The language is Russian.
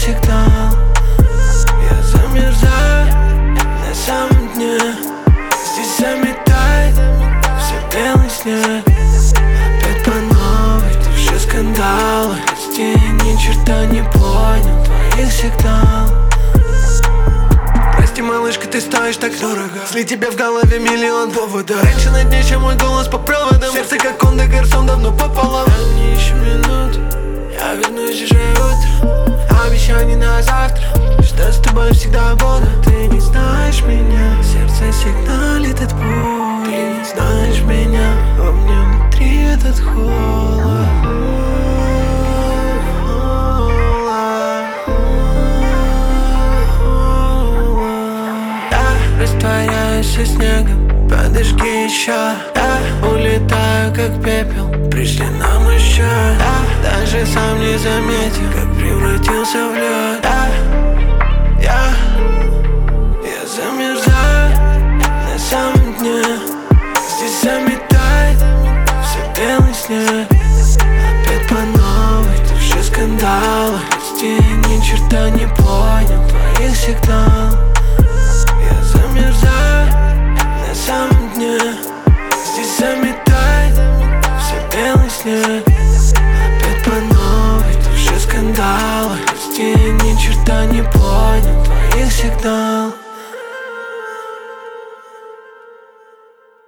сигнал. Я замерзаю на самом дне. Здесь заметает все белый снег. Опять по новой, ты все скандалы. Прости, я ни черта не понял твоих сигналов. Прости, малышка, ты стоишь так дорого. Если тебе в голове миллион поводов. Раньше на дне, чем мой голос по проводам. Сердце как Honda Garson давно пополам. Дай мне еще минуту, я вернусь уже утром. Обещаний на завтра, что с тобой всегда буду. Ты не знаешь меня, сердце сигналит от боли. Ты не знаешь меня, во мне внутри этот холод. Я растворяюсь со снегом, подожги еще. Я улетаю как пепел, пришли нам еще. Я даже сам не заметил, как превратился в лед. Я замерзаю на самом дне. Здесь заметает все белый снег. Опять по новой, ты все скандалы. Прости, я ни черта не понял твоих сигналов. Я замерзаю на самом дне. Здесь заметает все белый снег. Опять по новой, ты все скандалы. Прости, я ни черта не понял твоих сигналов.